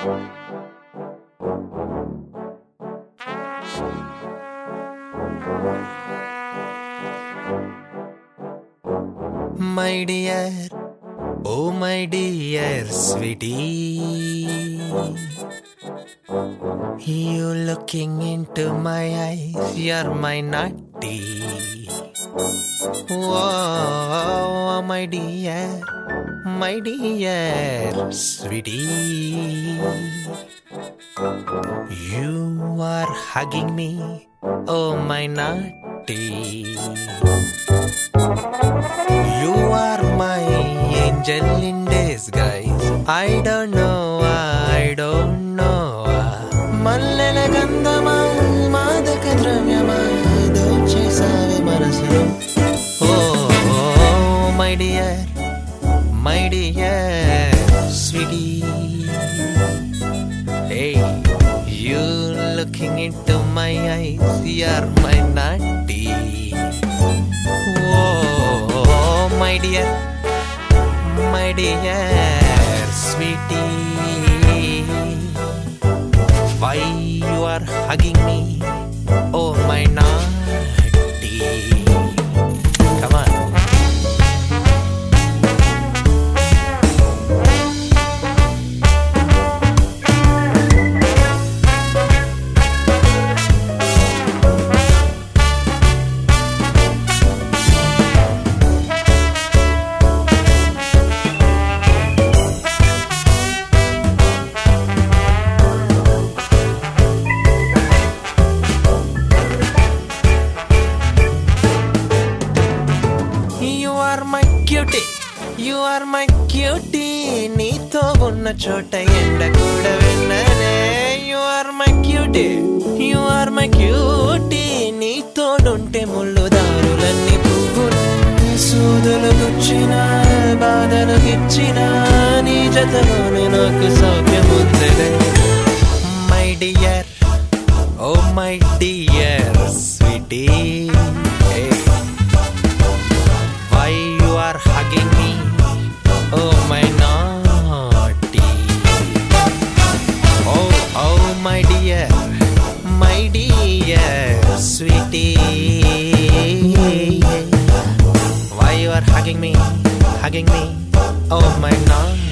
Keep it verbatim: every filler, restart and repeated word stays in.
My dear, oh my dear sweetie, you looking into my eyes, you're my naughty. Oh, my dear, my dear sweetie, you are hugging me, oh my naughty. You are my angel in disguise. I don't know, I don't know. Mallala gandhama, madaka dravyama, dochesave manasalo. Oh, oh, my dear, my dear sweetie. Hey, you looking into my eyes, you're my naughty. Oh, my dear, my dear sweetie, why you are hugging me, oh my naughty. Come on. You are my cutie, నీతో ఉన్న చోట ఎండ కూడా వెన్ననే. You are my cutie, you are my cutie, నీతోడుంటే ముళ్ళు దారులన్నీ పువ్వులు సూదులు గుచ్చిన బాధలు గిచ్చిన నీ జతలోనే నాకు సౌఖ్యం ఉందిలే. My dear, oh my dear sweetie, hey, why you are hugging me, oh my naughty. Oh, oh my dear, my dear sweetie, why you are hugging me, hugging me, oh my naughty.